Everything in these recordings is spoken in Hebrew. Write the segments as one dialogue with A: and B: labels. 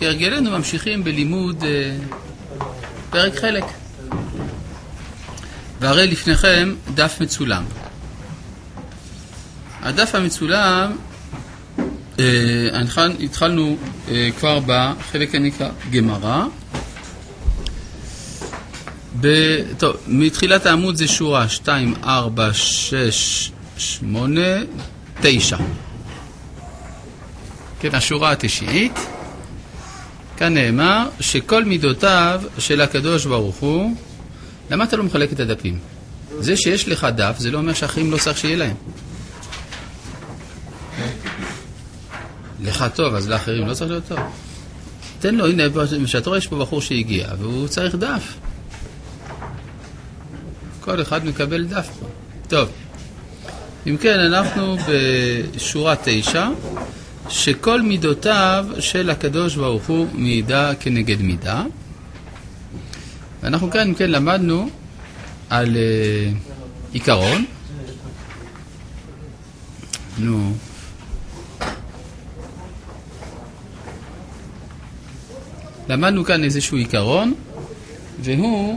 A: כהרגלנו ממשיכים בלימוד פרק חלק. והרי לפניכם דף מצולם. הדף המצולם, התחלנו כבר בחלק הנקרא גמרא. טוב, מתחילת העמוד זה שורה 2, 4, 6, 8, 9. כן, השורה התשיעית. כאן נאמר שכל מידותיו של הקדוש ברוך הוא. למה אתה לא מחלק את הדפים? זה שיש לך דף, זה לא אומר שאחרים לא צריך שיהיה להם. לך טוב, אז לאחרים לא צריך להיות טוב. תן לו, הנה, שאתה רואה, יש פה בחור שהגיע, והוא צריך דף. כל אחד מקבל דף פה. טוב. אם כן, אנחנו בשורה 9, שכל מידותיו של הקדוש ברוך הוא מידה כנגד מידה. ואנחנו כאן, אם כן, למדנו על עיקרון. למדנו כאן איזשהו עיקרון, והוא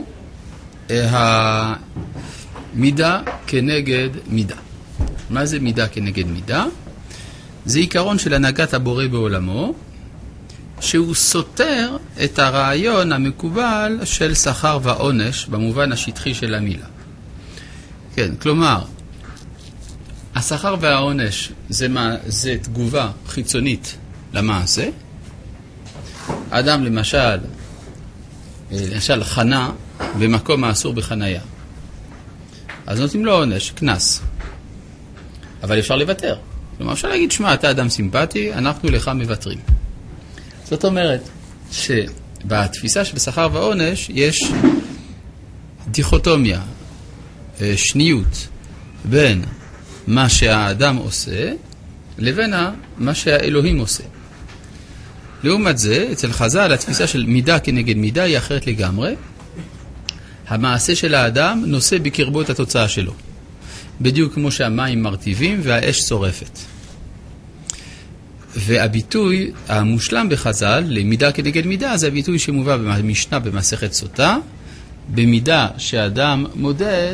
A: המידה כנגד מידה. מה זה מידה כנגד מידה? זה עיקרון של הנהגת הבורא בעולמו, שהוא סותר את הרעיון המקובל של שכר ועונש במובן השטחי של המילה. כן, כלומר, השכר והעונש זה תגובה חיצונית למעשה. אדם למשל חנה במקום האסור בחנייה. אז נותנים לו עונש, כנס. אבל אפשר לוותר. כלומר, אפשר להגיד, שמע, אתה אדם סימפטי, אנחנו לך מבטרים. זאת אומרת שבתפיסה של שכר ועונש יש דיכוטומיה, שניות, בין מה שהאדם עושה לבין מה שהאלוהים עושה. לעומת זה, אצל חז"ל, התפיסה של מידה כנגד מידה היא אחרת לגמרי. המעשה של האדם נושא בקרבו את התוצאה שלו. בדיוק כמו שהמים מרטיבים והאש שורפת. והביטוי המושלם בחז"ל למידה כנגד מידה זה הביטוי שמובא במשנה במסכת סוטה. במידה שאדם מודד,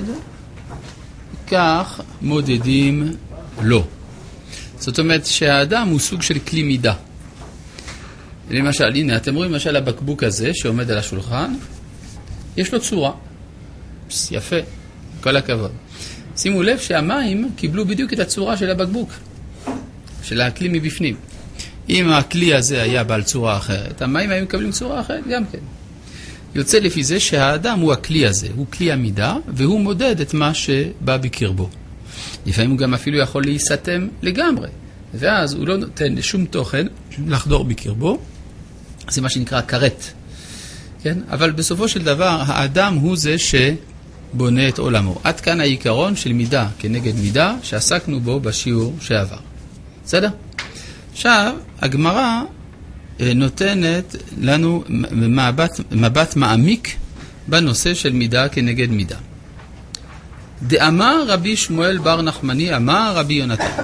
A: כך מודדים לו. זאת אומרת שהאדם הוא סוג של כלי מידה. למשל, הנה, אתם רואים למשל הבקבוק הזה שעומד על השולחן, יש לו צורה. יפה, כל הכבוד. שימו לב שהמים קיבלו בדיוק את הצורה של הבקבוק, של הכלי מבפנים. אם הכלי הזה היה בעל צורה אחרת, המים היו מקבלים צורה אחרת גם כן. יוצא לפי זה שהאדם הוא הכלי הזה, הוא כלי המידה, והוא מודד את מה שבא בקרבו. לפעמים הוא גם אפילו יכול להיסתם לגמרי, ואז הוא לא נותן לשום תוכן לחדור בקרבו. זה מה שנקרא קרט. כן? אבל בסופו של דבר, האדם הוא זה שבונה את עולמו. עד כאן העיקרון של מידה כנגד מידה, שעסקנו בו בשיעור שעבר. בסדר? עכשיו, הגמרא נותנת לנו מבט מעמיק בנושא של מידה כנגד מידה. דאמר רבי שמואל בר נחמני, אמר רבי יונתן.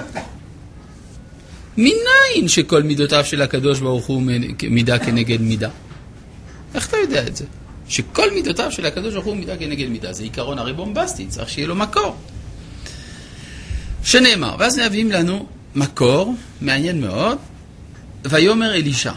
A: מניין שכל מידותיו של הקדוש ברוך הוא מידה כנגד מידה? איך אתה יודע את זה? שכל מידותיו של הקדוש ברוך הוא מידה כנגד מידה. זה עיקרון הרי בומבסטי, צריך שיהיה לו מקור. שנאמר, ואז נביאים לנו מקור, מעניין מאוד, ויאמר אלישע,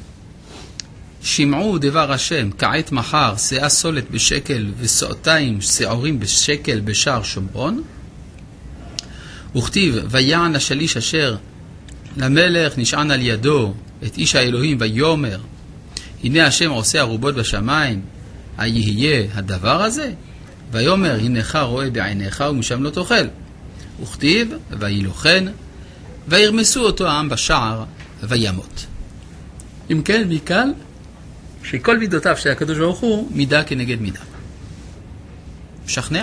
A: שמעו דבר השם, כעת מחר, שאה סולת בשקל ושעותיים שעורים בשקל בשער שומרון, וכתיב, ויען השליש אשר למלך נשען על ידו את איש האלוהים ויאמר, הנה השם עושה ערובות בשמיים, היהיה הדבר הזה? ויאמר, הנך רואה בעיניך ומשם לא תאכל. וכתיב, וילוכן, וירמסו אותו העם בשער וימות. אם כן, מכאן, שכל מידותיו של הקדוש ברוך הוא מידה כנגד מידה. משכנע?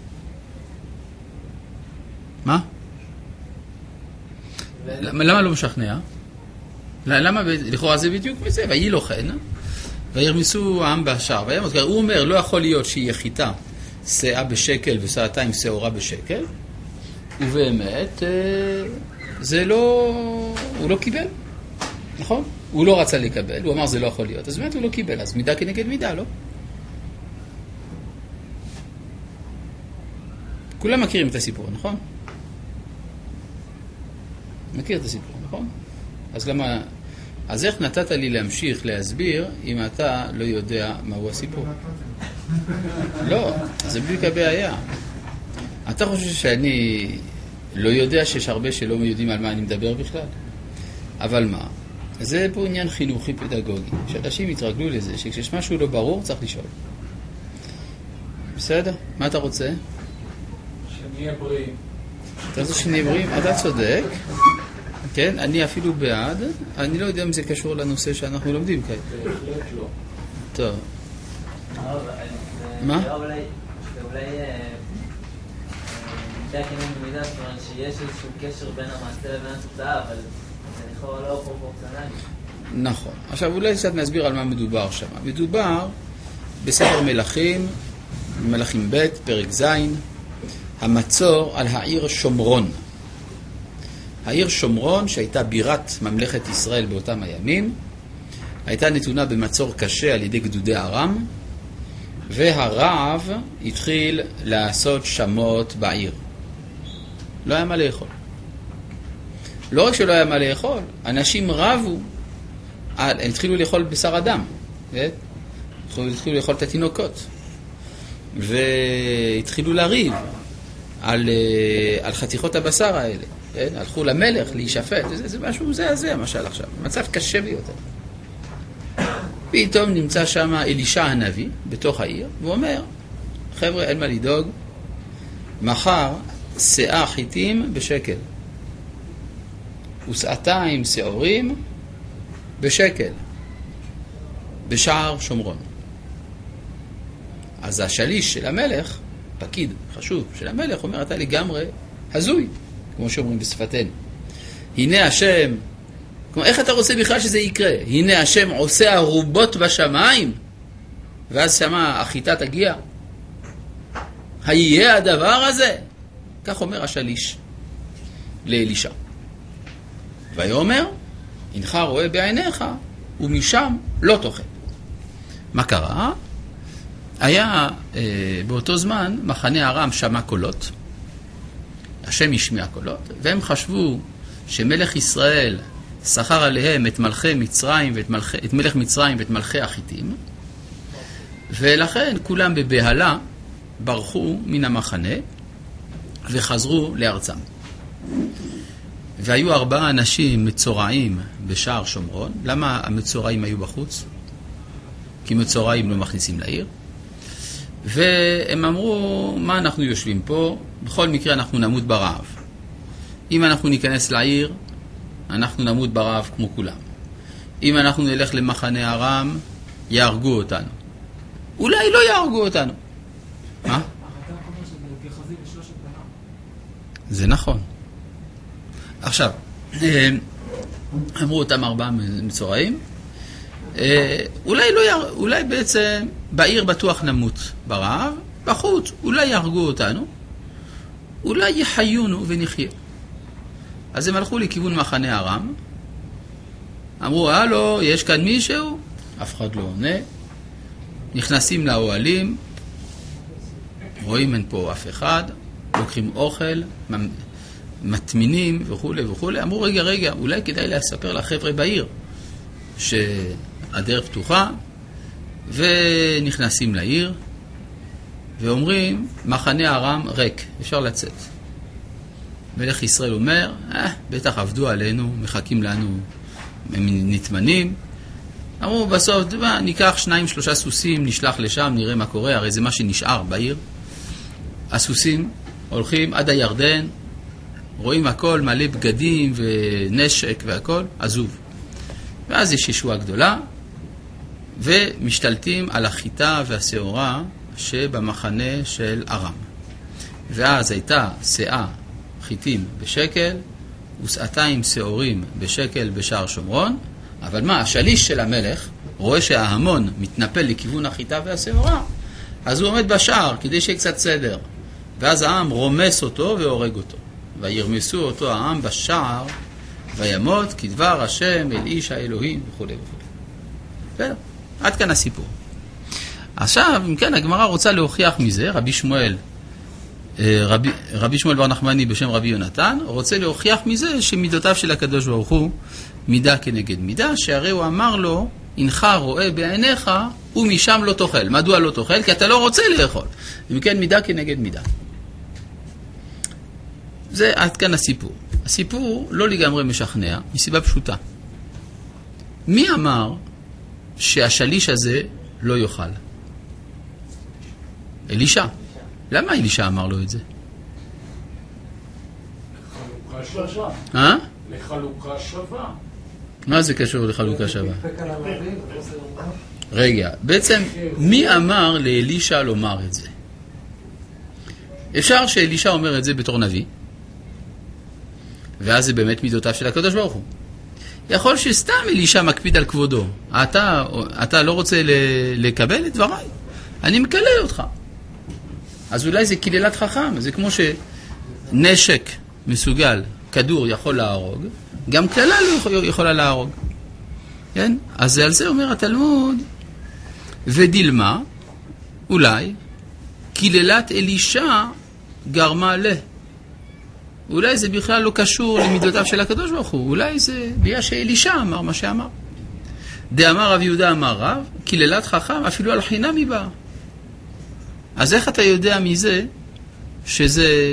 A: מה? למה לא משכנע? למה לכאורה זה בדיוק בזה? וילוכן, וירמסו העם בשער וימות. הוא אומר, לא יכול להיות שהיא חיטה שאה בשקל ושעתיים שעורה בשקל, ובאמת זה לא, הוא לא קיבל, נכון? הוא לא רצה לקבל, הוא אמר זה לא יכול להיות, אז באמת הוא לא קיבל, אז מידה כנגד מידה, לא? כולם מכירים את הסיפור, נכון? מכיר את הסיפור, נכון? אז למה... אז איך נתת לי להמשיך להסביר אם אתה לא יודע מהו הסיפור? לא, זה בדיוק הבעיה. אתה חושב שאני לא יודע שיש הרבה שלא יודעים על מה אני מדבר בכלל? אבל מה? זה פה עניין חינוכי פדגוגי, שאנשים יתרגלו לזה, שכשיש משהו לא ברור צריך לשאול. בסדר? מה אתה רוצה?
B: שנהיה בריאים.
A: אתה רוצה שנהיה בריאים? אתה צודק. כן, אני אפילו בעד. אני לא יודע אם זה קשור לנושא שאנחנו לומדים כעת.
B: בהחלט לא.
A: טוב. מה?
C: אולי מידה כנגד מידה, זאת אומרת שיש איזשהו קשר בין המעשה לבין התוצאה, אבל זה לכאורה לא פרופורציונלי.
A: נכון. עכשיו אולי קצת נסביר על מה מדובר שם. מדובר בספר מלכים, מלכים ב', פרק ז', המצור על העיר שומרון. העיר שומרון, שהייתה בירת ממלכת ישראל באותם הימים, הייתה נתונה במצור קשה על ידי גדודי ארם, והרעב התחיל לעשות שמות בעיר. לא היה מה לאכול. לא רק שלא היה מה לאכול, אנשים רבו, הם התחילו לאכול בשר אדם, התחילו לאכול את התינוקות, והתחילו לריב על חתיכות הבשר האלה. הלכו למלך להישפט, זה משהו זה המשל עכשיו, מצב קשה ביותר. פתאום נמצא שם אלישע הנביא בתוך העיר, והוא אומר, חבר'ה, אין מה לדאוג, מחר שאה חיטים בשקל, ושעתיים שעורים בשקל, בשער שומרון. אז השליש של המלך, פקיד חשוב של המלך, אומר, אתה לגמרי הזוי, כמו שאומרים בשפתנו. הנה השם, כמו, איך אתה רוצה בכלל שזה יקרה? הנה השם עושה ערובות בשמיים, ואז שמה החיטה תגיע. היה הדבר הזה? כך אומר השליש לאלישע. ויאמר, הנך רואה בעיניך, ומשם לא תאכל. מה קרה? היה באותו זמן מחנה ארם שמע קולות, השם השמיע קולות, והם חשבו שמלך ישראל שכר עליהם את מלכי מצרים את מלך מצרים ואת מלכי החיטים, ולכן כולם בבהלה ברחו מן המחנה וחזרו לארצם. והיו 4 אנשים מצורעים בשער שומרון. למה המצורעים היו בחוץ? כי מצורעים לא מכניסים לעיר. והם אמרו, מה אנחנו יושבים פה? בכל מקרה אנחנו נמות ברעב. אם אנחנו ניכנס לעיר, אנחנו נמות ברעב כמו כולם. אם אנחנו נלך למחנה ארם, יהרגו אותנו. אולי לא יהרגו אותנו. מה? זה נכון. עכשיו, אמרו אותם 4 מצורעים, אולי בעצם בעיר בטוח נמות ברעב, בחוץ אולי יהרגו אותנו, אולי יחיינו ונחיה. אז הם הלכו לכיוון מחנה ארם, אמרו, הלו, יש כאן מישהו? אף אחד לא עונה. נכנסים לאוהלים, רואים אין פה אף אחד, לוקחים אוכל, מטמינים וכו' וכו'. אמרו, רגע, אולי כדאי לספר לחבר'ה בעיר שהדרך פתוחה, ונכנסים לעיר ואומרים, מחנה ארם ריק, אפשר לצאת. מלך ישראל אומר, בטח עבדו עלינו, מחכים לנו, הם נטמנים. אמרו בסוף, ניקח 2-3 סוסים, נשלח לשם, נראה מה קורה, הרי זה מה שנשאר בעיר. הסוסים הולכים עד הירדן, רואים הכל, מלא בגדים ונשק והכל, עזוב. ואז יש ישועה גדולה, ומשתלטים על החיטה והשעורה שבמחנה של ארם. ואז הייתה שאה חיטים בשקל, ושעתיים שעורים בשקל בשער שומרון, אבל מה, השליש של המלך רואה שההמון מתנפל לכיוון החיטה והשעורה, אז הוא עומד בשער כדי שיהיה קצת סדר, ואז העם רומס אותו והורג אותו. וירמסו אותו העם בשער וימות כדבר השם אל איש האלוהים וכו' וכו'. בסדר, עד כאן הסיפור. עכשיו, אם כן, הגמרא רוצה להוכיח מזה, רבי שמואל בר נחמני בשם רבי יונתן, רוצה להוכיח מזה שמידותיו של הקדוש ברוך הוא מידה כנגד מידה, שהרי הוא אמר לו, אינך רואה בעיניך ומשם לא תאכל. מדוע לא תאכל? כי אתה לא רוצה לאכול. אם כן, מידה כנגד מידה. זה עד כאן הסיפור. הסיפור לא לגמרי משכנע, מסיבה פשוטה. מי אמר שהשליש הזה לא יאכל? אלישע. למה אלישע אמר לו את זה?
B: לחלוקה שווה. לחלוקה שווה.
A: מה זה קשור לחלוקה שווה? רגע, בעצם מי אמר לאלישע לומר את זה? אפשר שאלישע אומר את זה בתור נביא, ואז זה באמת מידותיו של הקדוש ברוך הוא. יכול שסתם אלישע מקפיד על כבודו. אתה לא רוצה לקבל את דבריי? אני מקלל אותך. אז אולי זה קללת חכם. זה כמו שנשק מסוגל, כדור יכול להרוג, גם קללה לא יכולה להרוג. כן? אז על זה אומר התלמוד, ודילמה, אולי, קללת אלישע גרמה לה. אולי זה בכלל לא קשור למידותיו של הקדוש ברוך הוא. אולי זה בגלל שאלישע אמר מה שאמר. דאמר רב יהודה אמר רב, קללת חכם אפילו על חינם היא באה. אז איך אתה יודע מזה שזה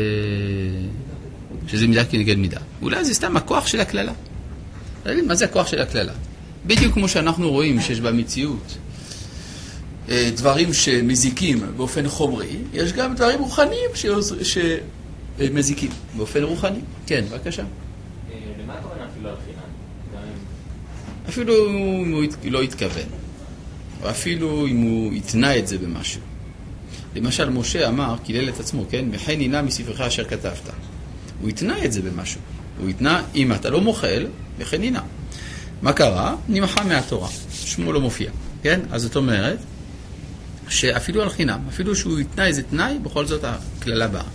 A: מידה כנגד מידה? אולי זה סתם הכוח של הכללה. מה זה הכוח של הכללה? בדיוק כמו שאנחנו רואים שיש במציאות דברים שמזיקים באופן חומרי, יש גם דברים רוחניים שמזיקים באופן רוחני. כן, בבקשה.
C: למה הכוונה אפילו על חינם?
A: אפילו אם הוא לא התכוון, או אפילו אם הוא התנה את זה במשהו. למשל, משה אמר, קילל את עצמו, כן? מחן הנה מספרך אשר כתבת. הוא התנה את זה במשהו. הוא התנה, אם אתה לא מוכל, מחן הנה. מה קרה? נמחה מהתורה. שמו לא מופיע. כן? אז זאת אומרת, שאפילו על חינם, אפילו שהוא התנה איזה תנאי, בכל זאת הכללה באה.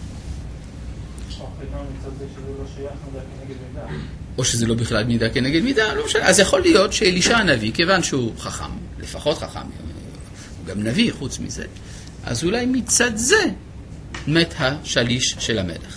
A: או שזה לא בכלל מידה כנגד מידה, לא משנה. אז יכול להיות שאלישע הנביא, כיוון שהוא חכם, לפחות חכם, הוא גם נביא חוץ מזה, אז אולי מצד זה מת השליש של המלך.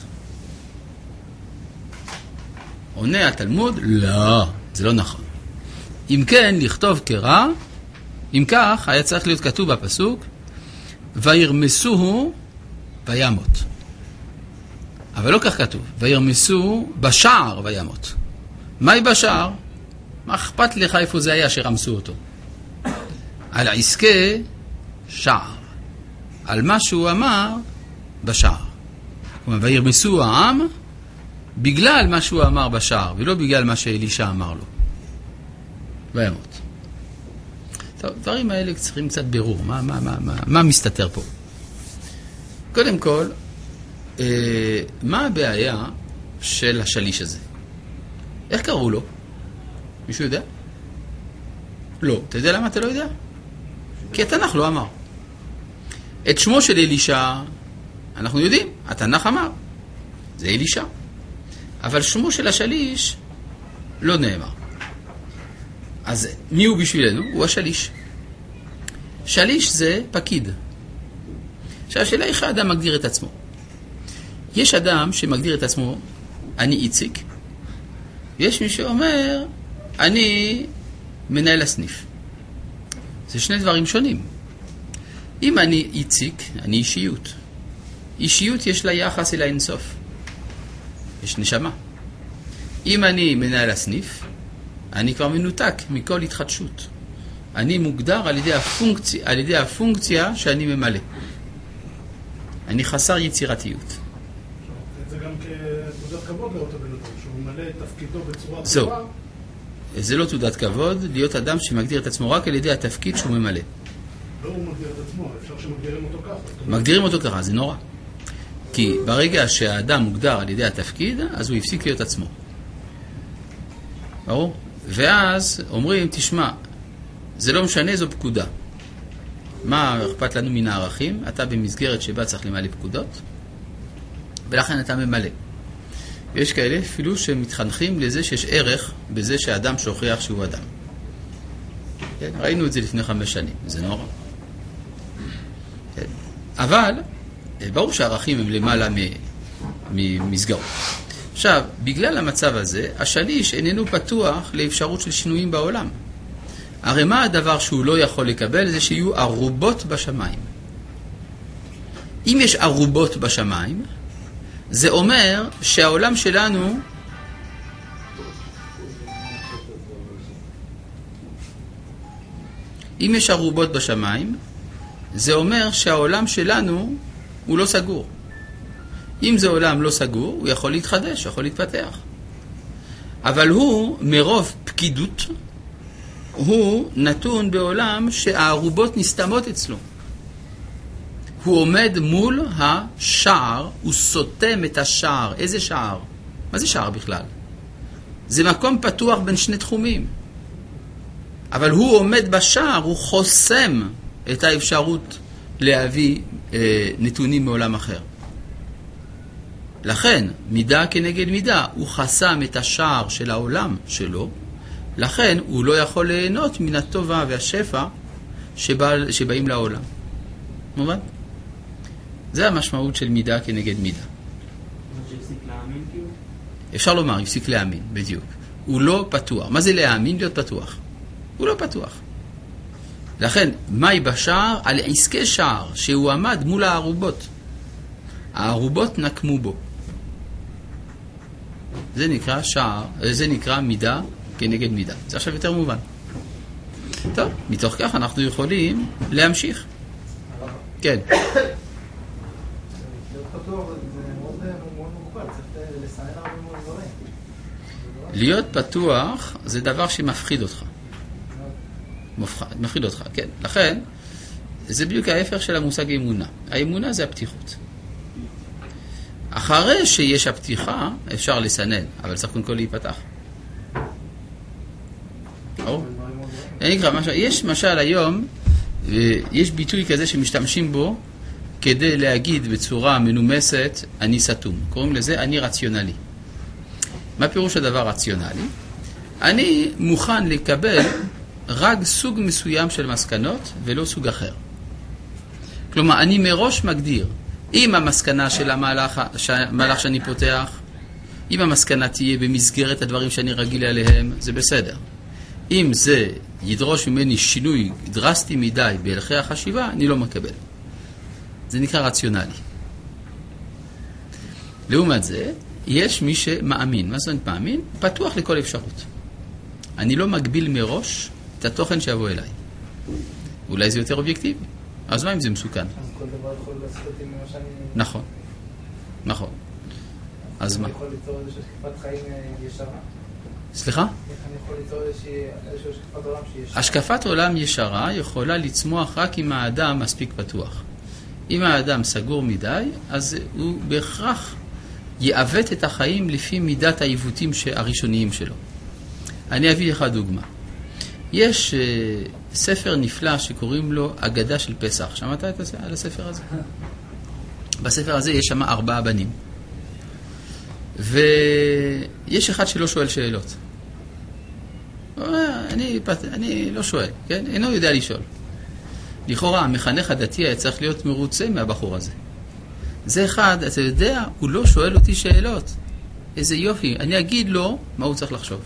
A: עונה התלמוד, לא, זה לא נכון. אם כן, לכתוב קרא, אם כך, היה צריך להיות כתוב בפסוק, וירמסוהו וימות. אבל לא כך כתוב, וירמסוהו בשער וימות. מהי בשער? מה אכפת לך איפה זה היה שרמסו אותו? על העסקה שער. על מה שהוא אמר בשער. כלומר, וירמסו העם בגלל מה שהוא אמר בשער, ולא בגלל מה שאלישע אמר לו. וימות. טוב, דברים האלה צריכים קצת ברור. מה מסתתר פה? קודם כל, מה הבעיה של השליש הזה? איך קראו לו? מישהו יודע? לא. אתה יודע למה אתה לא יודע? כי התנ"ך לא אמר. את שמו של אלישע אנחנו יודעים, התנ"ך אמר. זה אלישע. אבל שמו של השליש לא נאמר. אז מי הוא בשבילנו? הוא השליש. שליש זה פקיד. שהשאלה איך האדם מגדיר את עצמו. יש אדם שמגדיר את עצמו, אני איציק. יש מי שאומר, אני מנהל הסניף. זה שני דברים שונים. אם אני איציק, אני אישיות. אישיות יש לה יחס אל האינסוף. יש נשמה. אם אני מנהל הסניף, אני כבר מנותק מכל התחדשות. אני מוגדר על ידי הפונקציה שאני ממלא. אני חסר יצירתיות.
D: זה גם כתעודת כבוד לאותו בן אדם, שהוא ממלא את תפקידו בצורה
A: זו.
D: טובה.
A: זה לא תעודת כבוד, להיות אדם שמגדיר את עצמו רק על ידי התפקיד שהוא ממלא.
D: לא הוא מגדיר את עצמו, אפשר שמגדירים אותו ככה.
A: מגדירים אותו ככה, זה נורא. כי ברגע שהאדם מוגדר על ידי התפקיד, אז הוא הפסיק להיות עצמו. ברור? ואז אומרים, תשמע, זה לא משנה, זו פקודה. מה אכפת לנו מן הערכים? אתה במסגרת שבה צריך למלא פקודות, ולכן אתה ממלא. יש כאלה אפילו שמתחנכים לזה שיש ערך בזה שאדם שוכח שהוא אדם. כן? ראינו את זה לפני 5 שנים, זה נורא. כן? אבל ברור שהערכים הם למעלה ממסגרות. עכשיו, בגלל המצב הזה, השליש איננו פתוח לאפשרות של שינויים בעולם. הרי מה הדבר שהוא לא יכול לקבל? זה שיהיו ערובות בשמיים. אם יש ערובות בשמיים, זה אומר שהעולם שלנו אם יש ערובות בשמיים, זה אומר שהעולם שלנו הוא לא סגור. אם זה עולם לא סגור, הוא יכול להתחדש, יכול להתפתח. אבל הוא, מרוב פקידות, הוא נתון בעולם שהערובות נסתמות אצלו. הוא עומד מול השער, הוא סותם את השער. איזה שער? מה זה שער בכלל? זה מקום פתוח בין שני תחומים. אבל הוא עומד בשער, הוא חוסם את האפשרות להביא נתונים מעולם אחר. לכן, מידה כנגד מידה, הוא חסם את השער של העולם שלו, לכן הוא לא יכול ליהנות מן הטובה והשפע שבאים לעולם. מובן? זה המשמעות של מידה כנגד מידה.
C: שהפסיק להאמין כאילו?
A: אפשר לומר, הפסיק להאמין, בדיוק. הוא לא פתוח. מה זה להאמין? להיות פתוח. הוא לא פתוח. לכן, מהי בשער? על עסקי שער, שהוא עמד מול הערובות. הערובות נקמו בו. זה נקרא שער, זה נקרא מידה כנגד מידה. זה עכשיו יותר מובן. טוב, מתוך כך אנחנו יכולים להמשיך. כן.
E: להיות פתוח זה מאוד מוגבל, צריך לסנן הרבה מאוד דברים.
A: להיות פתוח זה דבר שמפחיד אותך. מפחיד אותך, כן. לכן, זה בדיוק ההפך של המושג אמונה. האמונה זה הפתיחות. אחרי שיש הפתיחה, אפשר לסנן, אבל צריך קודם כל להיפתח. יש משל היום, יש ביטוי כזה שמשתמשים בו כדי להגיד בצורה מנומסת, אני סתום. קוראים לזה אני רציונלי. מה פירוש הדבר רציונלי? אני מוכן לקבל רק סוג מסוים של מסקנות ולא סוג אחר. כלומר, אני מראש מגדיר, אם המסקנה של המהלך שאני פותח, אם המסקנה תהיה במסגרת הדברים שאני רגיל עליהם, זה בסדר. אם זה ידרוש ממני שינוי דרסטי מדי בהלכי החשיבה, אני לא מקבל. זה נקרא רציונלי. לעומת זה, יש מי שמאמין. מה זאת מאמין? פתוח לכל אפשרות. אני לא מגביל מראש את התוכן שיבוא אליי. אולי זה יותר אובייקטיבי. אז מה אם זה מסוכן?
E: אז כל דבר יכול לעשות עם מה שאני...
A: נכון. נכון. אז מה?
E: אני יכול ליצור איזושהי השקפת חיים ישרה.
A: סליחה?
E: איך אני יכול ליצור איזושהי השקפת עולם שהיא ישרה?
A: השקפת עולם ישרה יכולה לצמוח רק אם האדם מספיק פתוח. אם האדם סגור מדי, אז הוא בהכרח יעוות את החיים לפי מידת העיוותים הראשוניים שלו. אני אביא לך דוגמה. יש ספר נפלא שקוראים לו אגדה של פסח. שמעת על הספר הזה? בספר הזה יש שם 4 בנים. ויש אחד שלא שואל שאלות. אני לא שואל, כן? אינו יודע לשאול. לכאורה, המחנך הדתי היה צריך להיות מרוצה מהבחור הזה. זה אחד, אתה יודע, הוא לא שואל אותי שאלות. איזה יופי, אני אגיד לו מה הוא צריך לחשוב.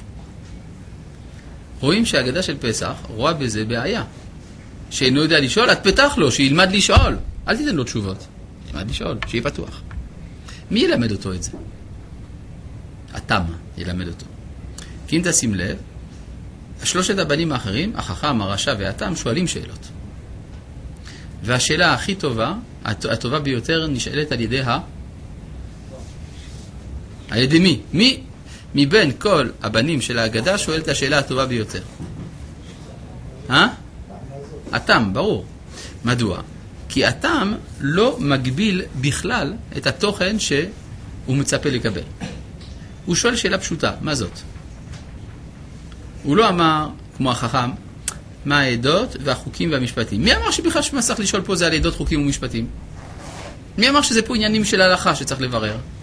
A: רואים שהאגדה של פסח רואה בזה בעיה. שאינו יודע לשאול, את פתח לו, שילמד לשאול. אל תיתן לו תשובות. ילמד לשאול, שיהיה פתוח. מי ילמד אותו את זה? התם ילמד אותו. כי אם תשים לב, 3 הבנים האחרים, החכם, הרשע והתם, שואלים שאלות. והשאלה הכי טובה, הטובה ביותר, נשאלת על ידי על ידי מי? מי מבין כל הבנים של ההגדה שואל את השאלה הטובה ביותר? התם, ברור. מדוע? כי התם לא מגביל בכלל את התוכן שהוא מצפה לקבל. הוא שואל שאלה פשוטה, מה זאת? הוא לא אמר, כמו החכם, מה העדות והחוקים והמשפטים. מי אמר שבכלל שמה צריך לשאול פה זה על עדות, חוקים ומשפטים? מי אמר שזה פה עניינים של הלכה שצריך לברר?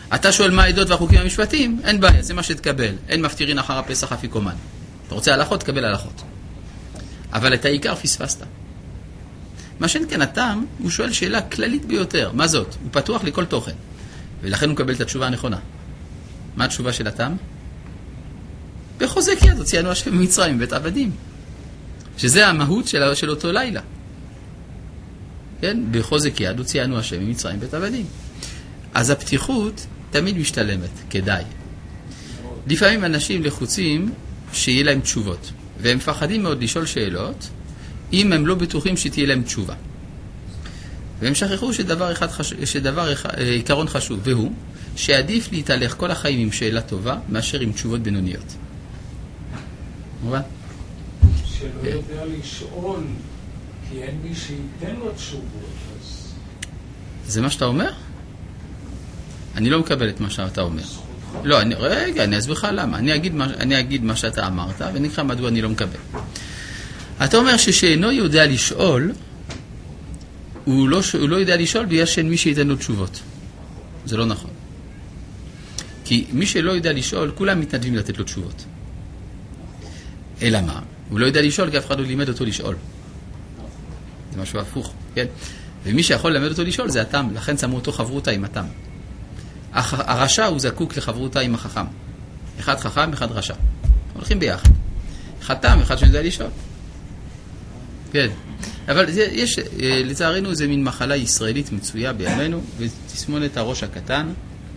A: אתה שואל מה העדות והחוקים המשפטיים? אין בעיה, זה מה שתקבל. אין מפטירין אחר הפסח אפיקומן. אתה רוצה הלכות? תקבל הלכות. אבל את העיקר פספסת. מה שאין כן הטעם, הוא שואל שאלה כללית ביותר. מה זאת? הוא פתוח לכל תוכן. ולכן הוא מקבל את התשובה הנכונה. מה התשובה של הטעם? בחוזק יד הוציאנו השם ממצרים בית עבדים. שזה המהות של אותו לילה. כן? בחוזק יד הוציאנו השם ממצרים בית עבדים. אז הפתיחות תמיד משתלמת, כדאי. לפעמים אנשים לחוצים שיהיה להם תשובות, והם מפחדים מאוד לשאול שאלות, אם הם לא בטוחים שתהיה להם תשובה. והם שכחו עיקרון חשוב, והוא שעדיף להתהלך כל החיים עם שאלה טובה, מאשר עם תשובות בינוניות. מובן?
B: שלא יודע לשאול, כי אין מי שייתן לו תשובות.
A: זה מה שאתה אומר? אני לא מקבל את מה שאתה אומר. לא, רגע, אני אסביר לך למה. אני אגיד מה שאתה אמרת, ונקרא מדוע אני לא מקבל. אתה אומר ששאינו יודע לשאול, הוא לא יודע לשאול בגלל שאין מי שייתן לו תשובות. זה לא נכון. כי מי שלא יודע לשאול, כולם מתנדבים לתת לו תשובות. אלא מה? הוא לא יודע לשאול כי אף אחד לא לימד אותו לשאול. זה משהו הפוך, כן? ומי שיכול ללמד אותו לשאול זה התם, לכן שמו אותו חברותה עם התם. הרשע הוא זקוק לחברותה עם החכם. אחד חכם, אחד רשע. הולכים ביחד. אחד תם, אחד שיודע לשאול. כן. אבל יש, לצערנו זה מין מחלה ישראלית מצויה בימינו, ותסמונת הראש הקטן,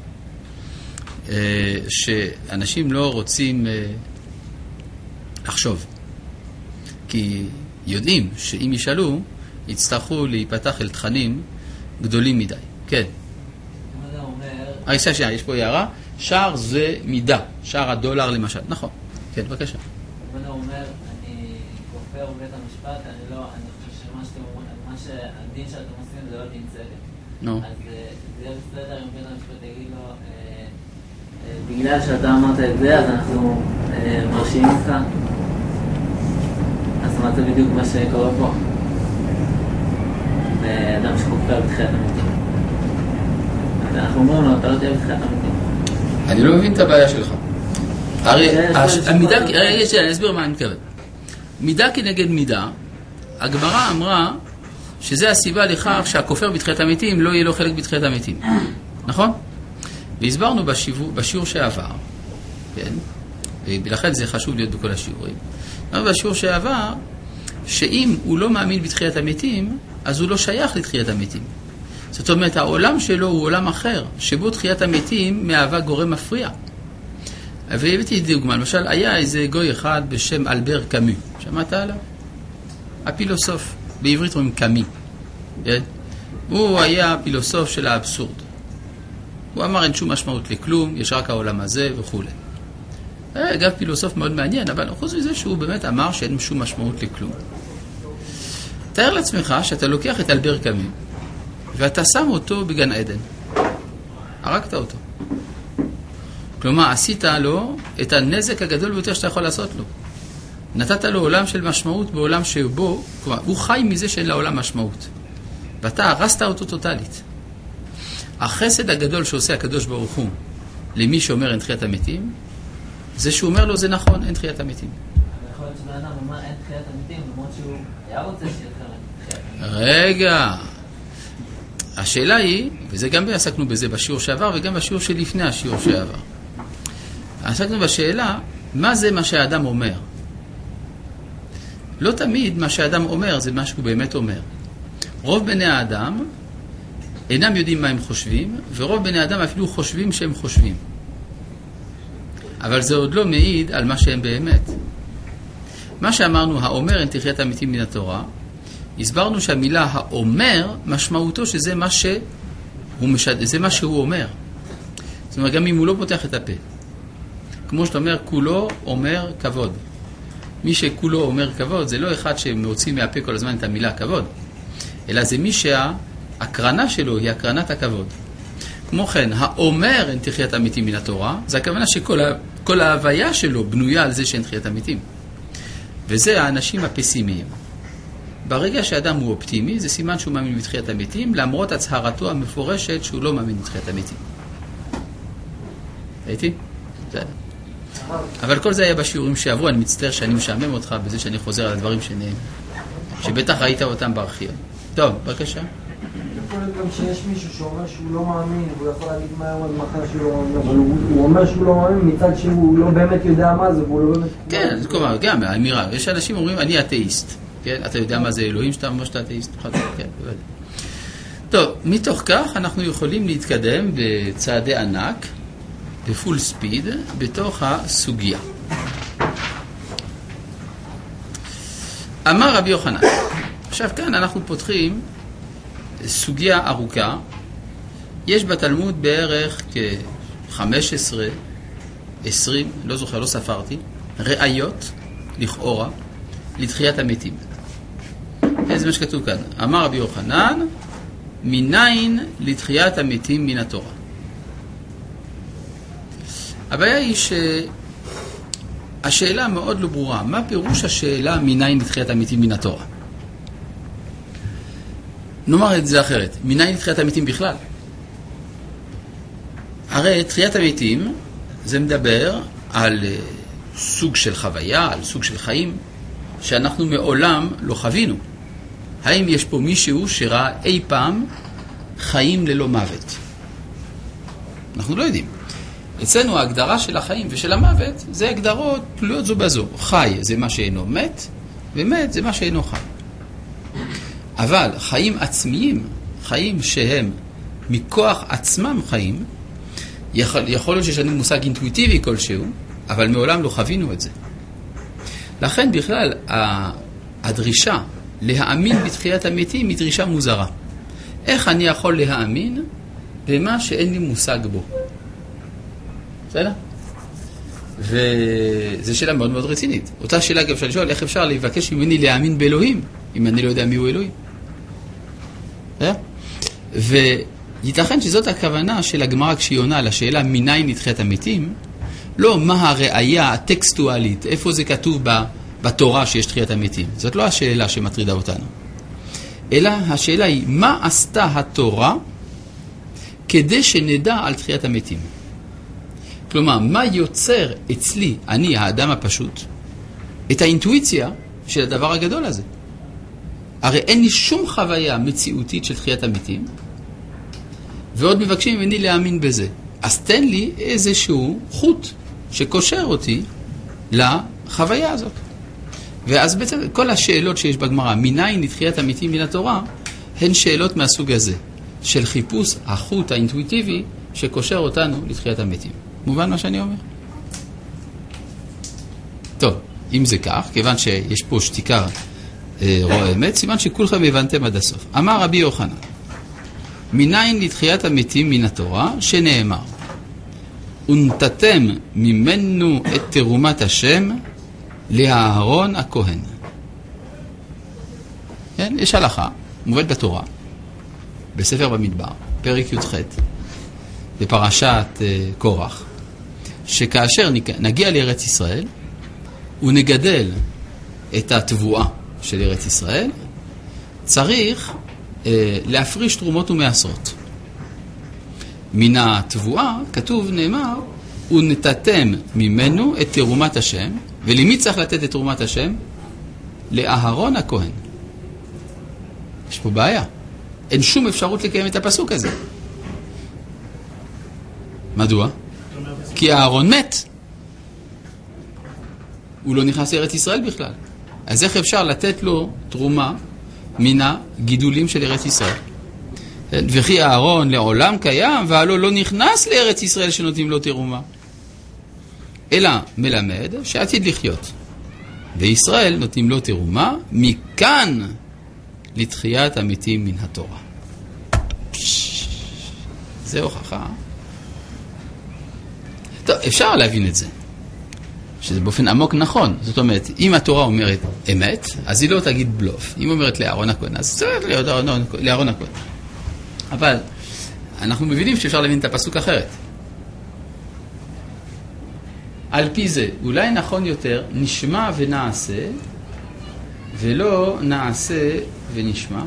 A: שאנשים לא רוצים לחשוב. כי יודעים שאם ישאלו, יצטרכו להיפתח אל תכנים גדולים מדי. כן. יש פה הערה, שער זה מידה, שער הדולר למשל. נכון, כן, בבקשה.
C: הוא אומר, אני כופר בבית המשפט, אני חושב שמה שאתם אומרים, מה שהדין שאתם עושים זה לא דין צדק. אז זה יהיה בסדר אם בית המשפט יגיד לו, בגלל שאתה אמרת את זה, אז אנחנו מרשים אותך. אז מה זה בדיוק מה שקורה פה? באדם שכופר בתחיית המתים. אנחנו אומרים לו, אתה לא תהיה בתחיית המתים.
A: אני לא מבין את הבעיה שלך. אני אסביר מה אני מתכוון. מידה כנגד מידה, הגמרא אמרה שזה הסיבה לכך שהכופר בתחיית המתים לא יהיה לו חלק בתחיית המתים. נכון? והסברנו בשיעור שעבר, כן? ולכן זה חשוב להיות בכל השיעורים. אבל בשיעור שעבר, שאם הוא לא מאמין בתחיית המתים, אז הוא לא שייך לתחיית המתים. זאת אומרת, העולם שלו הוא עולם אחר, שבו תחיית המתים מהווה גורם מפריע. והבאתי דוגמה, למשל, היה איזה גוי אחד בשם אלבר קאמי. שמעת עליו? הפילוסוף, בעברית אומרים קאמי. כן? הוא היה הפילוסוף של האבסורד. הוא אמר אין שום משמעות לכלום, יש רק העולם הזה וכו'. אגב, פילוסוף מאוד מעניין, אבל חוץ מזה שהוא באמת אמר שאין שום משמעות לכלום. תאר לעצמך שאתה לוקח את אלבר קאמי, ואתה שם אותו בגן עדן. הרגת אותו. כלומר, עשית לו את הנזק הגדול ביותר שאתה יכול לעשות לו. נתת לו עולם של משמעות בעולם שבו, כלומר, הוא חי מזה שאין לעולם משמעות. ואתה הרסת אותו טוטלית. החסד הגדול שעושה הקדוש ברוך הוא למי שאומר אין תחיית המתים, זה שהוא אומר לו זה נכון, אין תחיית המתים.
C: אבל יכול להיות שבאדם אומר אין תחיית המתים, למרות שהוא היה רוצה שיהיה תחיית המתים.
A: רגע. השאלה היא, וזה גם עסקנו בזה בשיעור שעבר וגם בשיעור שלפני השיעור שעבר. עסקנו בשאלה, מה זה מה שהאדם אומר? לא תמיד מה שהאדם אומר זה מה שהוא באמת אומר. רוב בני האדם אינם יודעים מה הם חושבים, ורוב בני האדם אפילו חושבים שהם חושבים. אבל זה עוד לא מעיד על מה שהם באמת. מה שאמרנו, האומר אין תחיית המתים מן התורה, הסברנו שהמילה האומר, משמעותו שזה מה שהוא אומר. זאת אומרת, גם אם הוא לא פותח את הפה. כמו שאתה אומר, כולו אומר כבוד. מי שכולו אומר כבוד, זה לא אחד שמוציא מהפה כל הזמן את המילה כבוד, אלא זה מי שהקרנה שלו היא הקרנת הכבוד. כמו כן, האומר אין תחיית המתים מן התורה, זה הכוונה שכל ההוויה שלו בנויה על זה שאין תחיית המתים. וזה האנשים הפסימיים. ברגע שאדם הוא אופטימי, זה סימן שהוא מאמין בתחיית המתים, למרות הצהרתו המפורשת שהוא לא מאמין בתחיית המתים. הייתי? בסדר. אבל כל זה היה בשיעורים שעברו, אני מצטער שאני משעמם אותך בזה שאני חוזר על הדברים שבטח ראית אותם בארכיון. טוב, בבקשה.
E: יכול להיות גם שיש מישהו שאומר שהוא לא מאמין, והוא יכול להגיד מה היום על מחר שהוא לא מאמין, אבל הוא אומר שהוא לא מאמין מצד שהוא לא באמת יודע מה זה, והוא לא באמת...
A: כן, זאת אומרת, גם האמירה, יש אנשים אומרים, אני אתאיסט, כן? אתה יודע מה זה אלוהים שאתה אומר שאתה אתאיסט? כן, בוודאי. טוב, מתוך כך אנחנו יכולים להתקדם בצעדי ענק, בפול ספיד, בתוך הסוגיה. אמר רבי יוחנן, עכשיו כאן אנחנו פותחים סוגיה ארוכה, יש בתלמוד בערך כ-15, 20, לא זוכר, לא ספרתי, ראיות, לכאורה, לתחיית המתים. זה מה שכתוב כאן. אמר רבי יוחנן, מניין לתחיית המתים מן התורה. הבעיה היא שהשאלה מאוד לא ברורה. מה פירוש השאלה מניין לתחיית המתים מן התורה? נאמר את זה אחרת. מניין לתחיית המתים בכלל? הרי תחיית המתים זה מדבר על סוג של חוויה, על סוג של חיים, שאנחנו מעולם לא חווינו. האם יש פה מישהו שראה אי פעם חיים ללא מוות? אנחנו לא יודעים. אצלנו ההגדרה של החיים ושל המוות זה הגדרות תלויות זו בזו. חי זה מה שאינו מת, ומת זה מה שאינו חי. אבל חיים עצמיים, חיים שהם מכוח עצמם חיים, יכול להיות שיש לנו מושג אינטואיטיבי כלשהו, אבל מעולם לא חווינו את זה. לכן בכלל הדרישה להאמין בתחיית המתים היא דרישה מוזרה. איך אני יכול להאמין במה שאין לי מושג בו? בסדר? וזו שאלה מאוד מאוד רצינית. אותה שאלה גם אפשר לשאול, איך אפשר לבקש ממני להאמין באלוהים, אם אני לא יודע מי הוא אלוהים? וייתכן שזאת הכוונה של הגמרא כשהיא עונה לשאלה מניין נתחיית המתים, לא מה הראייה הטקסטואלית, איפה זה כתוב בתורה שיש תחיית המתים. זאת לא השאלה שמטרידה אותנו. אלא השאלה היא, מה עשתה התורה כדי שנדע על תחיית המתים? כלומר, מה יוצר אצלי, אני, האדם הפשוט, את האינטואיציה של הדבר הגדול הזה? הרי אין לי שום חוויה מציאותית של תחיית המתים, ועוד מבקשים ממני להאמין בזה. אז תן לי איזשהו חוט שקושר אותי לחוויה הזאת. ואז בעצם כל השאלות שיש בגמרא, מניין לתחיית המתים מן התורה, הן שאלות מהסוג הזה, של חיפוש החוט האינטואיטיבי שקושר אותנו לתחיית המתים. מובן מה שאני אומר? טוב, אם זה כך, כיוון שיש פה שתיקה רועמת, סימן שכולכם הבנתם עד הסוף. אמר רבי יוחנן, מניין לתחיית המתים מן התורה, שנאמר, ונתתם ממנו את תרומת השם לאהרון הכהן. כן? יש הלכה, מובאת בתורה, בספר במדבר, פרק י"ח, בפרשת קורח, שכאשר נגיע לארץ ישראל, ונגדל את התבואה של ארץ ישראל, צריך להפריש תרומות ומעשרות. מן התבואה כתוב, נאמר, ונתתם ממנו את תרומת השם, ולמי צריך לתת את תרומת השם? לאהרון הכהן. יש פה בעיה. אין שום אפשרות לקיים את הפסוק הזה. מדוע? כי אהרון מת. הוא לא נכנס לארץ ישראל בכלל. אז איך אפשר לתת לו תרומה מן הגידולים של ארץ ישראל? וכי אהרון לעולם קיים, והלא לא נכנס לארץ ישראל שנותנים לו תרומה. אלא מלמד שעתיד לחיות. וישראל נותנים לו תרומה, מכאן לתחיית המתים מן התורה. זה הוכחה. טוב, אפשר להבין את זה. שזה באופן עמוק נכון. זאת אומרת, אם התורה אומרת אמת, אז היא לא תגיד בלוף. אם אומרת לאהרון הכהן, אז צריך להיות לאהרון הכהן. אבל אנחנו מבינים שאפשר להבין את הפסוק אחרת. על פי זה, אולי נכון יותר, נשמע ונעשה, ולא נעשה ונשמע.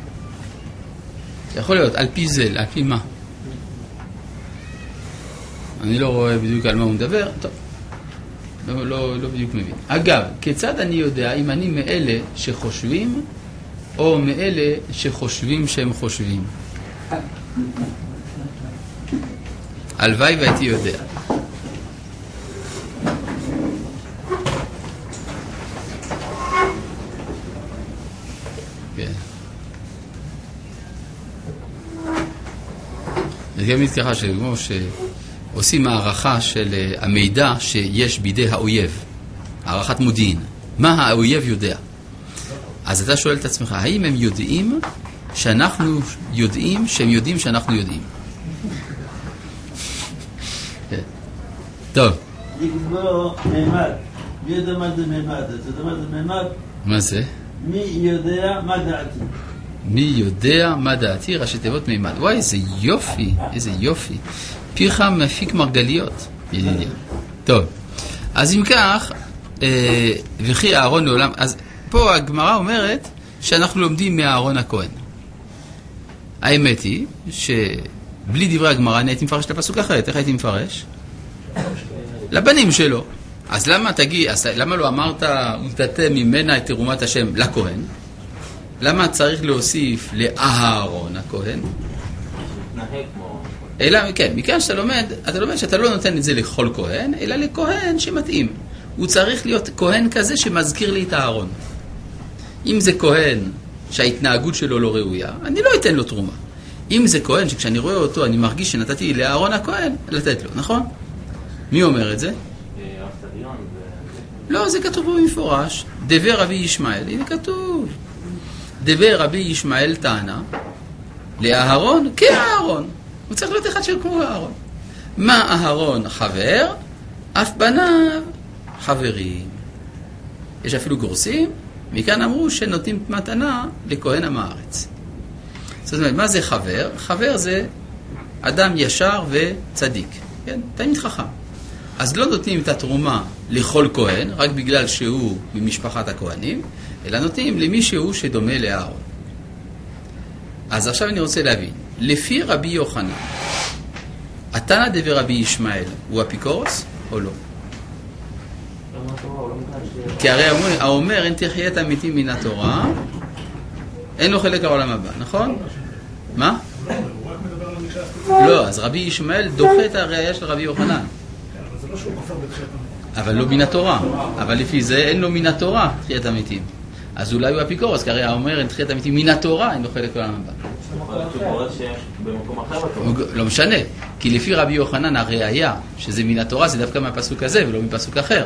A: יכול להיות, על פי זה, על פי מה? אני לא רואה בדיוק על מה הוא מדבר, טוב, לא בדיוק מבין. אגב, כיצד אני יודע אם אני מאלה שחושבים, או מאלה שחושבים שהם חושבים? הלוואי והייתי יודע. כן. זה גם ככה שכמו שעושים הערכה של המידע שיש בידי האויב, הערכת מודיעין. מה האויב יודע? אז אתה שואל את עצמך, האם הם יודעים שאנחנו יודעים שהם יודעים שאנחנו יודעים? טוב.
F: לקבוע מימד. מי יודע מה זה מימד? זאת אומרת, זה מימד.
A: מה זה?
F: מי יודע מה דעתי.
A: מי יודע מה דעתי? ראשי תיבות מימד. וואי, איזה יופי, איזה יופי. פיך מפיק מרגליות, ידידיה. טוב. אז אם כך, וכי אהרון לעולם, אז פה הגמרא אומרת שאנחנו לומדים מאהרון הכהן. האמת היא שבלי דברי הגמרא אני הייתי מפרש את הפסוק אחרת. איך הייתי מפרש? לבנים שלו. אז למה תגיד, למה לא אמרת ונתתם ממנה את תרומת השם לכהן? למה צריך להוסיף לאהרון הכהן? אלא, כן, מכאן שאתה לומד שאתה לא נותן את זה לכל כהן, אלא לכהן שמתאים. הוא צריך להיות כהן כזה שמזכיר לי את האהרון. אם זה כהן שההתנהגות שלו לא ראויה, אני לא אתן לו תרומה. אם זה כהן שכשאני רואה אותו אני מרגיש שנתתי לאהרון הכהן, לתת לו, נכון? מי אומר את זה? לא, זה כתוב במפורש. דבר רבי ישמעאל, הנה כתוב. דבר רבי ישמעאל טענה לאהרון כאהרון. הוא צריך להיות אחד כמו אהרון. מה אהרון חבר? אף בניו חברים. יש אפילו גורסים, מכאן אמרו שנותנים מתנה לכהן עם הארץ. זאת אומרת, מה זה חבר? חבר זה אדם ישר וצדיק. כן? תמיד חכם. אז לא נותנים את התרומה לכל כהן, רק בגלל שהוא ממשפחת הכהנים, אלא נותנים למישהו שדומה לאהרון. אז עכשיו אני רוצה להבין, לפי רבי יוחנן, התנא דבר רבי ישמעאל הוא אפיקורוס או לא? כי הרי האומר אין תחיה את המתים מן התורה, אין לו חלק העולם הבא, נכון? מה? לא, אז רבי ישמעאל דוחה את הראייה של רבי יוחנן. אבל לא מן התורה. אבל לפי זה אין לו מן התורה תחיית המתים. אז אולי הוא אפיקורוס, כי הרי האומר אין תחיית המתים מן התורה, אין לו חלק העולם הבא. לא משנה, כי לפי רבי יוחנן הראייה שזה מן התורה זה דווקא מהפסוק הזה ולא מפסוק אחר.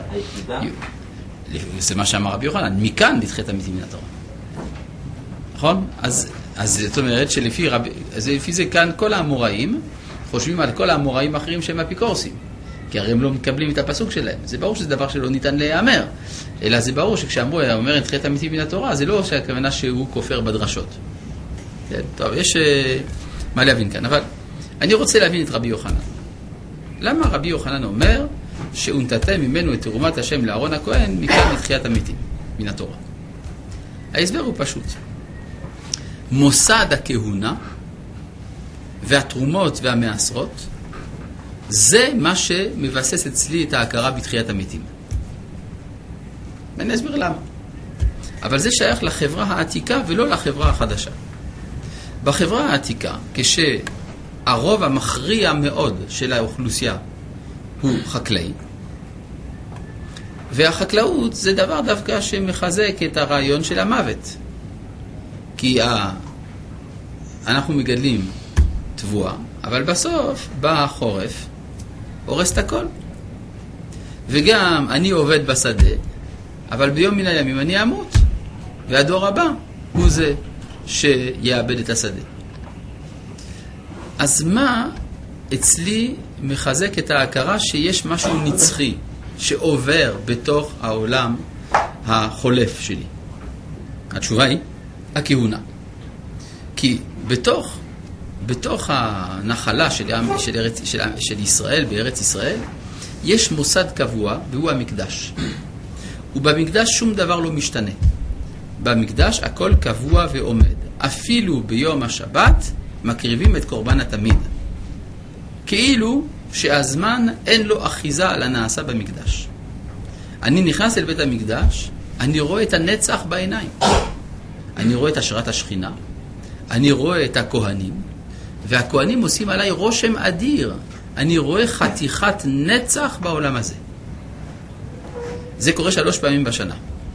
A: זה מה שאמר רבי יוחנן, מכאן לתחיית המתים מן התורה. נכון? אז זאת אומרת שלפי זה כאן כל האמוראים חושבים על כל האמוראים האחרים שהם אפיקורסים. כי הרי הם לא מקבלים את הפסוק שלהם. זה ברור שזה דבר שלא ניתן להיאמר. אלא זה ברור שכשאמרו, האומר אין תחיית המתים מן התורה, זה לא שהכוונה שהוא כופר בדרשות. כן, טוב, יש מה להבין כאן. אבל אני רוצה להבין את רבי יוחנן. למה רבי יוחנן אומר שהונתתם ממנו את תרומת השם לאהרון הכהן מכאן לתחיית המתים מן התורה? ההסבר הוא פשוט. מוסד הכהונה והתרומות והמעשרות זה מה שמבסס אצלי את ההכרה בתחיית המתים. ואני אסביר למה. אבל זה שייך לחברה העתיקה ולא לחברה החדשה. בחברה העתיקה, כשהרוב המכריע מאוד של האוכלוסייה הוא חקלאי, והחקלאות זה דבר דווקא שמחזק את הרעיון של המוות. כי אנחנו מגדלים תבואה, אבל בסוף בא החורף, הורס את הכל. וגם אני עובד בשדה, אבל ביום מן הימים אני אמות, והדור הבא הוא זה שיאבד את השדה. אז מה אצלי מחזק את ההכרה שיש משהו נצחי שעובר בתוך העולם החולף שלי? התשובה היא הכהונה. כי בתוך הנחלה של ישראל, בארץ ישראל, יש מוסד קבוע, והוא המקדש. ובמקדש שום דבר לא משתנה. במקדש הכל קבוע ועומד. אפילו ביום השבת מקריבים את קורבן התמיד. כאילו שהזמן אין לו אחיזה על הנעשה במקדש. אני נכנס אל בית המקדש, אני רואה את הנצח בעיניים. אני רואה את השראת השכינה, אני רואה את הכהנים, והכהנים עושים עליי רושם אדיר. אני רואה חתיכת נצח בעולם הזה. זה קורה 3 פעמים בשנה.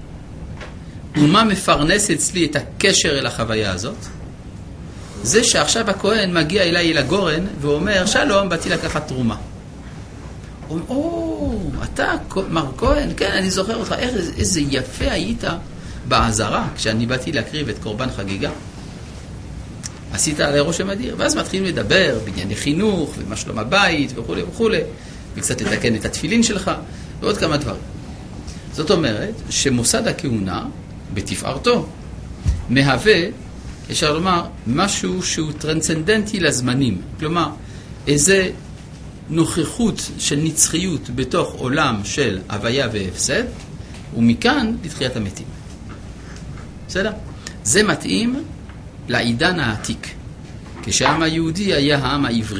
A: ומה מפרנס אצלי את הקשר אל החוויה הזאת? זה שעכשיו הכהן מגיע אליי אל הגורן ואומר, שלום, באתי לקחת תרומה. הוא אומר, אתה מר כהן? כן, אני זוכר אותך, איזה יפה היית בעזרה כשאני באתי להקריב את קורבן חגיגה. עשית עלי רושם אדיר. ואז מתחילים לדבר בענייני חינוך ומה שלום הבית וכו' וכו', וקצת לתקן את התפילין שלך ועוד כמה דברים. זאת אומרת שמוסד הכהונה בתפארתו מהווה, אפשר לומר, משהו שהוא טרנסצנדנטי לזמנים. כלומר, איזה נוכחות של נצחיות בתוך עולם של הוויה והפסד, ומכאן לתחיית המתים. בסדר? זה מתאים לעידן העתיק, כשהעם היהודי היה העם העברי.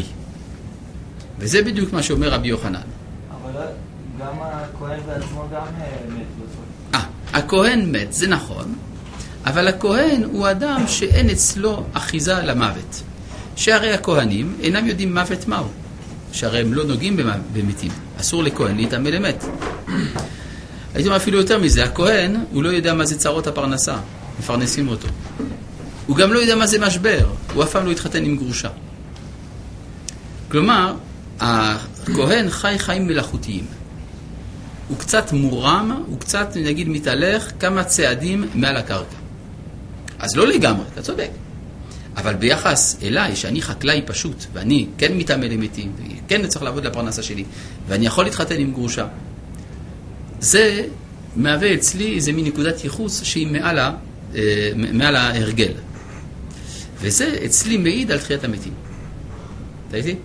A: וזה בדיוק מה שאומר רבי יוחנן.
E: אבל גם הכהן בעצמו גם מת.
A: הכהן מת, זה נכון, אבל הכהן הוא אדם שאין אצלו אחיזה למוות. שהרי הכהנים אינם יודעים מוות מהו. שהרי הם לא נוגעים במתים. אסור לכהן להתעמל למת. הייתי אומר אפילו יותר מזה, הכהן הוא לא יודע מה זה צרות הפרנסה. מפרנסים אותו. הוא גם לא יודע מה זה משבר. הוא אף פעם לא התחתן עם גרושה. כלומר, הכהן חי חיים מלאכותיים. הוא קצת מורם, הוא קצת, נגיד, מתהלך כמה צעדים מעל הקרקע. אז לא לגמרי, אתה צודק. אבל ביחס אליי, שאני חקלאי פשוט, ואני כן מתעמל למתים, וכן צריך לעבוד לפרנסה שלי, ואני יכול להתחתן עם גרושה, זה מהווה אצלי איזה מין נקודת ייחוס שהיא מעל ההרגל. וזה אצלי מעיד על תחיית המתים. אתה איתי?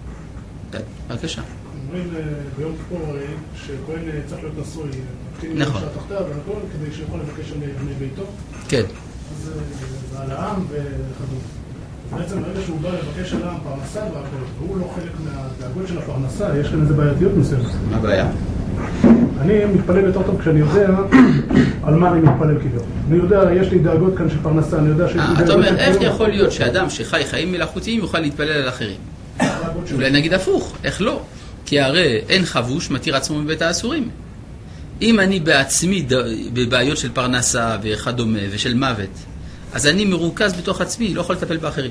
A: בבקשה.
D: אומרים ביום כיפור הרי שכהן צריך להיות נשוי,
A: נכון.
D: תחתיו והכל, כדי שיכול לבקש על בני ביתו.
A: כן.
D: אז זה על העם וכדומה. בעצם ברגע שהוא בא לבקש על העם פרנסה והכל, והוא לא חלק מהדאגות של הפרנסה, יש כאן איזה בעייתיות מסוימת.
A: מה הבעיה?
D: אני מתפלל יותר טוב כשאני יודע על מה אני מתפלל כביכול. אני יודע, יש לי דאגות כאן של פרנסה, אני יודע שיש לי דאגות...
A: אתה אומר, איך יכול להיות שאדם שחי חיים מלאכותיים יוכל להתפלל על אחרים? אולי נגיד הפוך, איך לא? כי הרי אין חבוש מתיר עצמו מבית האסורים. אם אני בעצמי בבעיות של פרנסה וכדומה ושל מוות, אז אני מרוכז בתוך עצמי, לא יכול לטפל באחרים.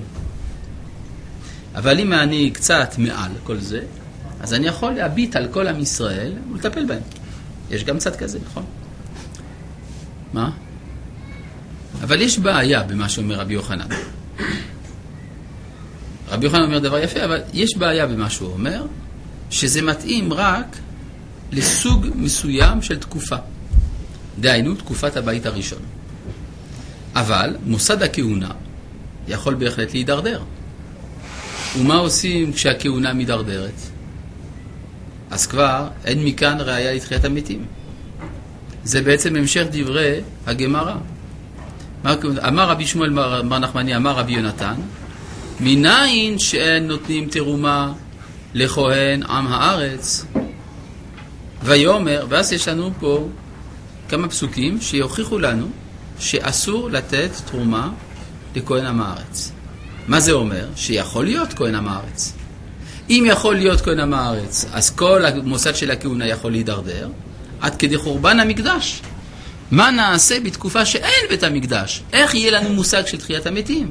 A: אבל אם אני קצת מעל כל זה, אז אני יכול להביט על כל עם ישראל ולטפל בהם. יש גם קצת כזה, נכון? מה? אבל יש בעיה במה שאומר רבי יוחנן. רבי יוחנן אומר דבר יפה, אבל יש בעיה במה שהוא אומר, שזה מתאים רק לסוג מסוים של תקופה. דהיינו, תקופת הבית הראשון. אבל מוסד הכהונה יכול בהחלט להידרדר. ומה עושים כשהכהונה מדרדרת? אז כבר אין מכאן ראיה לתחיית המתים. זה בעצם המשך דברי הגמרא. אמר רבי שמואל בר נחמני, אמר רבי יונתן, מניין שאין נותנים תרומה לכהן עם הארץ. ויאמר, ואז יש לנו פה כמה פסוקים שיוכיחו לנו שאסור לתת תרומה לכהן עם הארץ. מה זה אומר? שיכול להיות כהן עם הארץ. אם יכול להיות כהן עם הארץ, אז כל המוסד של הכהונה יכול להידרדר, עד כדי חורבן המקדש. מה נעשה בתקופה שאין בית המקדש? איך יהיה לנו מושג של תחיית המתים?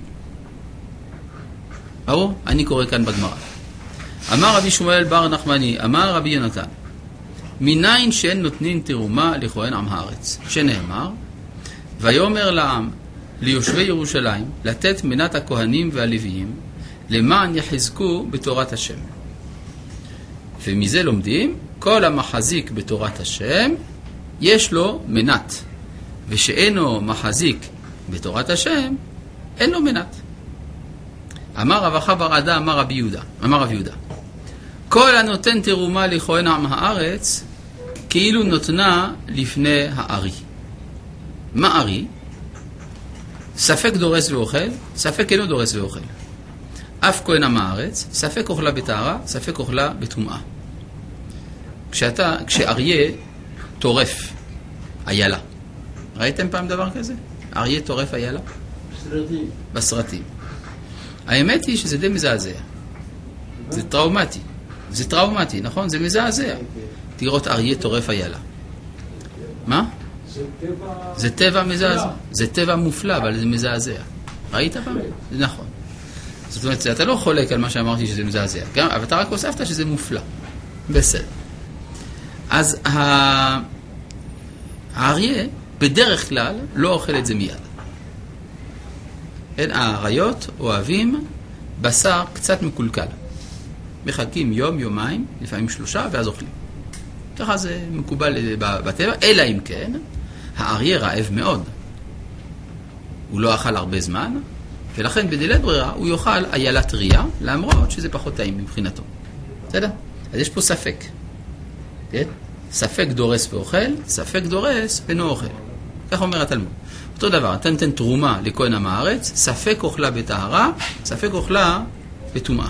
A: ברור? אני קורא כאן בגמרא. אמר רבי שמואל בר נחמני, אמר רבי יונתן, מניין שאין נותנים תרומה לכהן עם הארץ, שנאמר, ויאמר לעם, ליושבי ירושלים, לתת מנת הכהנים והלוויים, למען יחזקו בתורת השם. ומזה לומדים, כל המחזיק בתורת השם, יש לו מנת, ושאינו מחזיק בתורת השם, אין לו מנת. אמר רב אחא בר עדה, אמר רב יהודה, כל הנותן תרומה לכהן עם הארץ, כאילו נותנה לפני הארי. מה ארי? ספק דורס ואוכל, ספק אינו דורס ואוכל. אף כהן עם הארץ, ספק אוכלה בטהרה, ספק אוכלה בטומאה. כשאריה טורף איילה, ראיתם פעם דבר כזה? אריה טורף איילה? בסרטים. האמת היא שזה די מזעזע. זה טראומטי. זה טראומטי, נכון? זה מזעזע. תראות אריה טורף איילה. מה? זה טבע מזעזע. זה טבע מופלא, אבל זה מזעזע. ראית פעם? זה נכון. זאת אומרת, אתה לא חולק על מה שאמרתי שזה מזעזע. אבל אתה רק הוספת שזה מופלא. בסדר. אז האריה בדרך כלל לא אוכל את זה מיד. האריות אוהבים בשר קצת מקולקל. מחכים יום, יומיים, לפעמים 3, ואז אוכלים. ככה זה מקובל בטבע, אלא אם כן, האריה רעב מאוד. הוא לא אכל הרבה זמן, ולכן בדלית ברירה הוא יאכל איילה טריה, למרות שזה פחות טעים מבחינתו. בסדר? אז יש פה ספק. כן? ספק דורס ואוכל, ספק דורס ואינו אוכל. כך אומר התלמוד. אותו דבר, אתה נותן תרומה לכהן עם הארץ, ספק אוכלה בטהרה, ספק אוכלה בטומאה.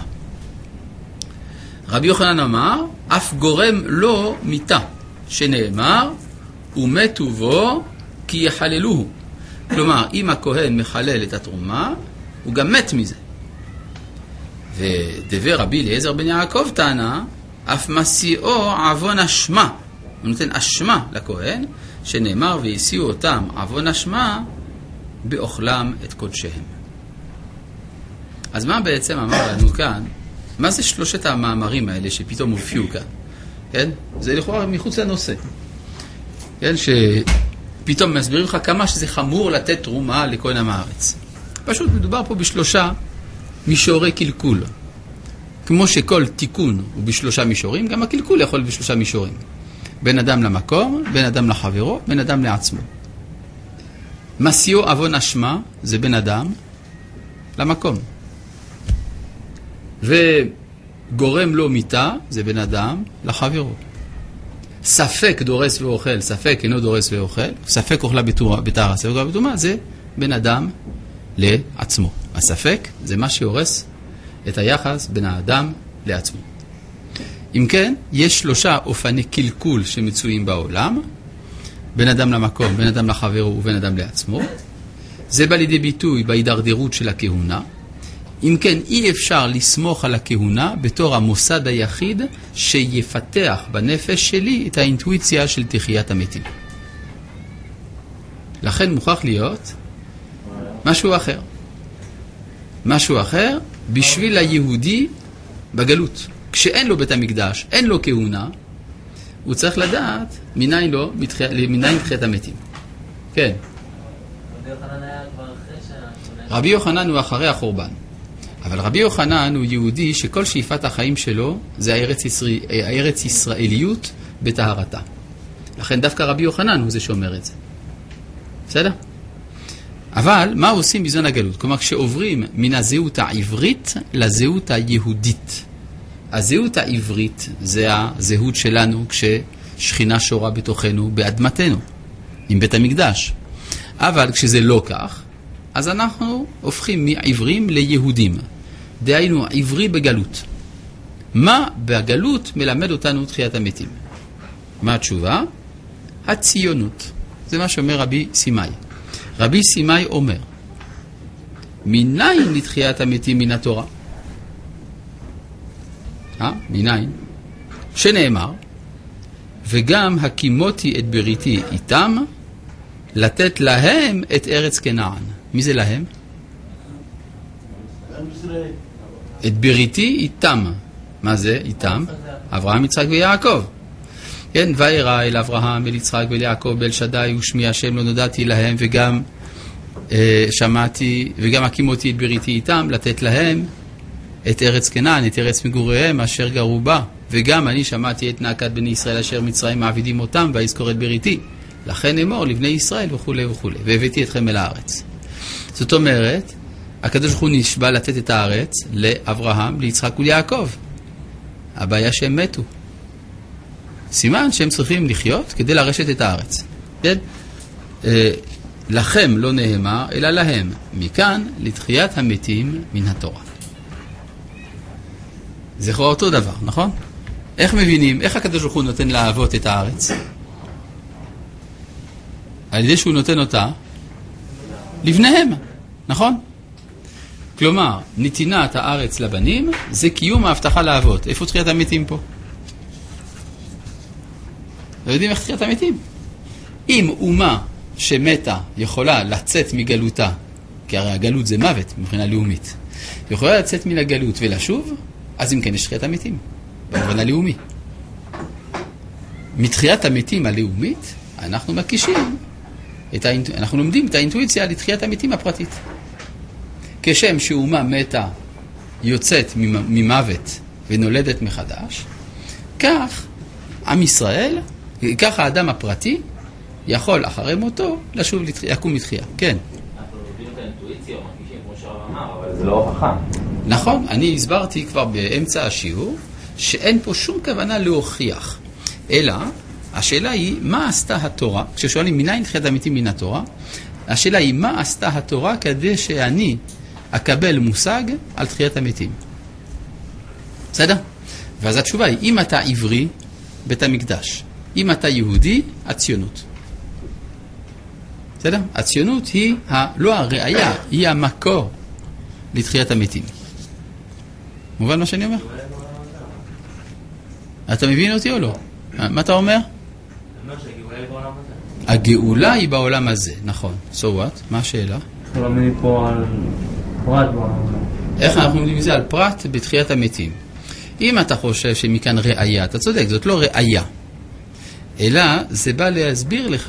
A: רבי יוחנן אמר, אף גורם לו מיתה, שנאמר, ומתו בו כי יחללוהו. כלומר, אם הכהן מחלל את התרומה, הוא גם מת מזה. ודבר רבי אליעזר בן יעקב טענה, אף מסיעו עוון אשמה. הוא נותן אשמה לכהן, שנאמר ויסיעו אותם עוון אשמה באוכלם את קודשיהם. אז מה בעצם אמר לנו כאן? מה זה 3 המאמרים האלה שפתאום הופיעו כאן? כן? זה לכאורה מחוץ לנושא. כן? שפתאום מסבירים לך כמה שזה חמור לתת תרומה לכהן עם הארץ. פשוט מדובר פה ב3 מישורי קלקול. כמו שכל תיקון הוא ב3 מישורים, גם הקלקול יכול ב3 מישורים. בין אדם למקום, בין אדם לחברו, בין אדם לעצמו. מסיעו עוון אשמה זה בין אדם למקום. וגורם לו מיתה זה בין אדם לחברו. ספק דורס ואוכל, ספק אינו דורס ואוכל, ספק אוכלה בטהרה, ספק אוכלה בטומאה, זה בין אדם לעצמו. הספק זה מה שהורס את היחס בין האדם לעצמו. אם כן, יש 3 אופני קלקול שמצויים בעולם, בין אדם למקום, בין אדם לחברו ובין אדם לעצמו. זה בא לידי ביטוי בהידרדרות של הכהונה. אם כן, אי אפשר לסמוך על הכהונה בתור המוסד היחיד שיפתח בנפש שלי את האינטואיציה של תחיית המתים. לכן מוכרח להיות משהו אחר. משהו אחר בשביל היהודי בגלות. כשאין לו בית המקדש, אין לו כהונה, הוא צריך לדעת מניין תחיית המתים. כן.
C: רבי יוחנן היה כבר אחרי
A: רבי יוחנן הוא אחרי החורבן. אבל רבי יוחנן הוא יהודי שכל שאיפת החיים שלו זה הארץ ישראליות בטהרתה. לכן דווקא רבי יוחנן הוא זה שאומר את זה. בסדר? אבל מה עושים בזמן הגלות? כלומר, כשעוברים מן הזהות העברית לזהות היהודית. הזהות העברית זה הזהות שלנו כששכינה שורה בתוכנו באדמתנו, עם בית המקדש. אבל כשזה לא כך, אז אנחנו הופכים מעברים ליהודים. דהיינו, עברי בגלות. מה בגלות מלמד אותנו תחיית המתים? מה התשובה? הציונות. זה מה שאומר רבי סימאי. רבי סימאי אומר, מניין לתחיית המתים מן התורה? מניין? שנאמר, וגם הקימותי את בריתי איתם, לתת להם את ארץ כנען. מי זה להם? את בריתי איתם. מה זה איתם? אברהם, יצחק ויעקב. כן, ואירא אל אברהם, אל יצחק ואל יעקב, אל שדי ושמי השם לא נודעתי להם, וגם שמעתי, וגם הקימותי את בריתי איתם, לתת להם את ארץ כנען, את ארץ מגוריהם אשר גרו בה, וגם אני שמעתי את נאקת בני ישראל אשר מצרים מעבידים אותם, ויזכור את בריתי. לכן אמור לבני ישראל וכו' וכו', והבאתי אתכם אל הארץ. זאת אומרת, הקדוש ברוך הוא נשבע לתת את הארץ לאברהם, ליצחק וליעקב. הבעיה שהם מתו. סימן שהם צריכים לחיות כדי לרשת את הארץ. כן? לכם לא נאמר, אלא להם. מכאן לתחיית המתים מן התורה. זה אותו דבר, נכון? איך מבינים? איך הקדוש ברוך הוא נותן לאבות את הארץ? על ידי שהוא נותן אותה לבניהם, נכון? כלומר, נתינת הארץ לבנים זה קיום ההבטחה לאבות. איפה תחיית המתים פה? לא יודעים איך תחיית המתים. אם אומה שמתה יכולה לצאת מגלותה, כי הרי הגלות זה מוות מבחינה לאומית, יכולה לצאת מן הגלות ולשוב, אז אם כן יש תחיית המתים, במובן הלאומי. מתחיית המתים הלאומית אנחנו מקישים, אנחנו לומדים את האינטואיציה לתחיית המתים הפרטית. כשם שאומה מתה יוצאת ממוות ונולדת מחדש, כך עם ישראל, כך האדם הפרטי יכול אחרי מותו לשוב יקום לתחייה. כן.
C: אנחנו לומדים את האינטואיציה, מרגישים כמו שהרב אמר, אבל זה לא הוכחה.
A: נכון, אני הסברתי כבר באמצע השיעור שאין פה שום כוונה להוכיח, אלא השאלה היא מה עשתה התורה. כששואלים מניין תחיית המתים מן התורה, השאלה היא מה עשתה התורה כדי שאני אקבל מושג על תחיית המתים. בסדר? ואז התשובה היא, אם אתה עברי, בית המקדש. אם אתה יהודי, הציונות. בסדר? הציונות היא לא הראייה, היא המקור לתחיית המתים. מובן מה שאני אומר? אתה מבין אותי או לא? מה אתה אומר? הגאולה היא בעולם הזה, נכון. So what? מה השאלה?
E: אנחנו לומדים פה על פרט בעולם הזה.
A: איך אנחנו לומדים מזה? על פרט בתחיית המתים. אם אתה חושב שמכאן ראייה, אתה צודק, זאת לא ראייה. אלא זה בא להסביר לך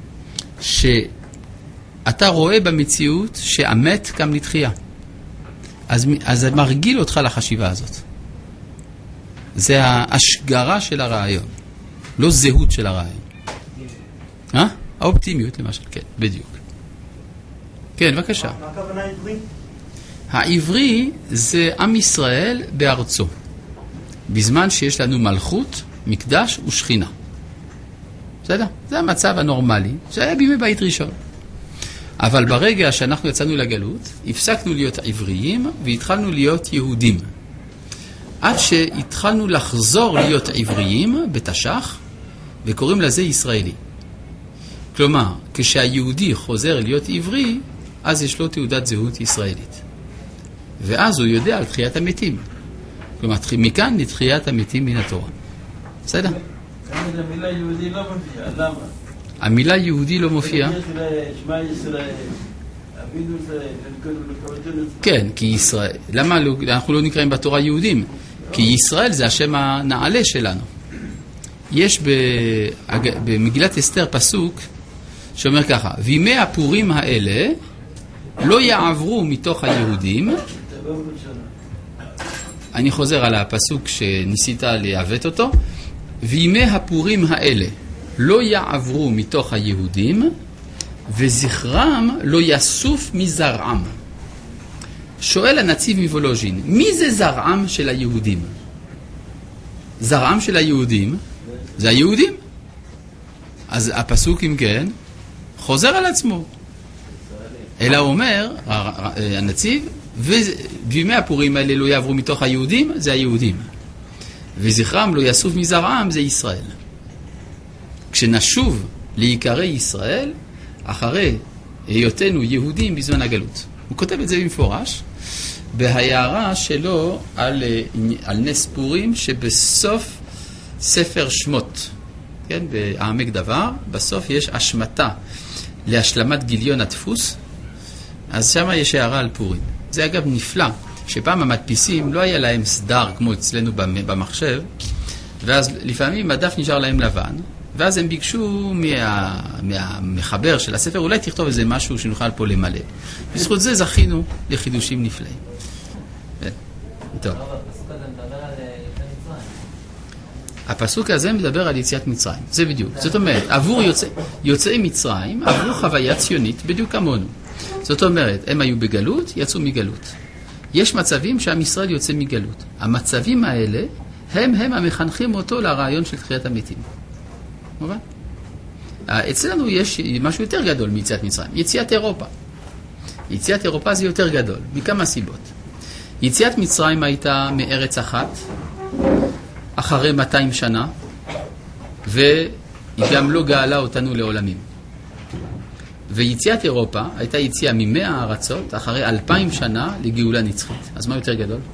A: שאתה רואה במציאות שהמת קם לתחייה. אז זה מרגיל אותך לחשיבה הזאת. זה ההשגרה של הרעיון, לא זהות של הרעיון. האופטימיות למשל, כן, בדיוק. כן, בבקשה.
E: מה הכוונה העברי?
A: העברי זה עם ישראל בארצו. בזמן שיש לנו מלכות, מקדש ושכינה. בסדר? זה המצב הנורמלי, שהיה בימי בית ראשון. אבל ברגע שאנחנו יצאנו לגלות, הפסקנו להיות עבריים והתחלנו להיות יהודים. עד שהתחלנו לחזור להיות עבריים בתש"ח, וקוראים לזה ישראלי. כלומר, כשהיהודי חוזר להיות עברי, אז יש לו תעודת זהות ישראלית. ואז הוא יודע על תחיית המתים. כלומר, מכאן לתחיית המתים מן התורה. בסדר?
F: המילה יהודי לא מופיעה, למה?
A: המילה יהודי לא מופיעה?
F: שמע ישראל, אבינו ישראל,
A: כן, כי ישראל, למה אנחנו לא נקראים בתורה יהודים? כי ישראל זה השם הנעלה שלנו. יש במגילת אסתר פסוק שאומר ככה, וימי הפורים האלה לא יעברו מתוך היהודים. אני חוזר על הפסוק שניסית לעוות אותו. וימי הפורים האלה לא יעברו מתוך היהודים, וזכרם לא יסוף מזרעם. שואל הנציב מוולוז'ין, מי זה זרעם של היהודים? זרעם של היהודים זה היהודים. אז הפסוק אם כן חוזר על עצמו. אלא אומר הנציב, וימי הפורים האלה לא יעברו מתוך היהודים, זה היהודים. וזכרם לא יסוף מזרעם, זה ישראל. כשנשוב להיקרא ישראל, אחרי היותנו יהודים בזמן הגלות. הוא כותב את זה במפורש, בהערה שלו על נס פורים שבסוף ספר שמות. כן, בעמק דבר, בסוף יש השמטה להשלמת גיליון הדפוס, אז שם יש הערה על פורים. זה אגב נפלא, שפעם המדפיסים לא היה להם סדר כמו אצלנו במחשב, ואז לפעמים הדף נשאר להם לבן, ואז הם ביקשו מהמחבר של הספר, אולי תכתוב איזה משהו שנוכל פה למלא. בזכות זה זכינו לחידושים נפלאים. טוב. הפסוק הזה מדבר על יציאת מצרים, זה בדיוק. זאת אומרת, עבור יוצאי מצרים עברו חוויה ציונית בדיוק כמונו. זאת אומרת, הם היו בגלות, יצאו מגלות. יש מצבים שעם ישראל יוצא מגלות. המצבים האלה הם המחנכים אותו לרעיון של תחיית המתים. מובן? אצלנו יש משהו יותר גדול מיציאת מצרים, יציאת אירופה. יציאת אירופה זה יותר גדול, מכמה סיבות. יציאת מצרים הייתה מארץ אחת, אחרי 200 שנה, והיא גם לא גאלה אותנו לעולמים. ויציאת אירופה הייתה יציאה מ100 הארצות, אחרי 2000 שנה לגאולה נצחית. אז מה יותר גדול?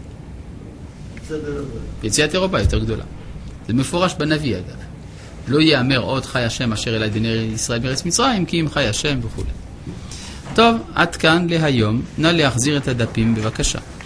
A: יציאת אירופה יותר גדולה. זה מפורש בנביא אגב. לא יאמר עוד חי השם אשר אלי בני ישראל בארץ מצרים, כי אם חי השם וכו'. טוב, עד כאן להיום. נא להחזיר את הדפים בבקשה.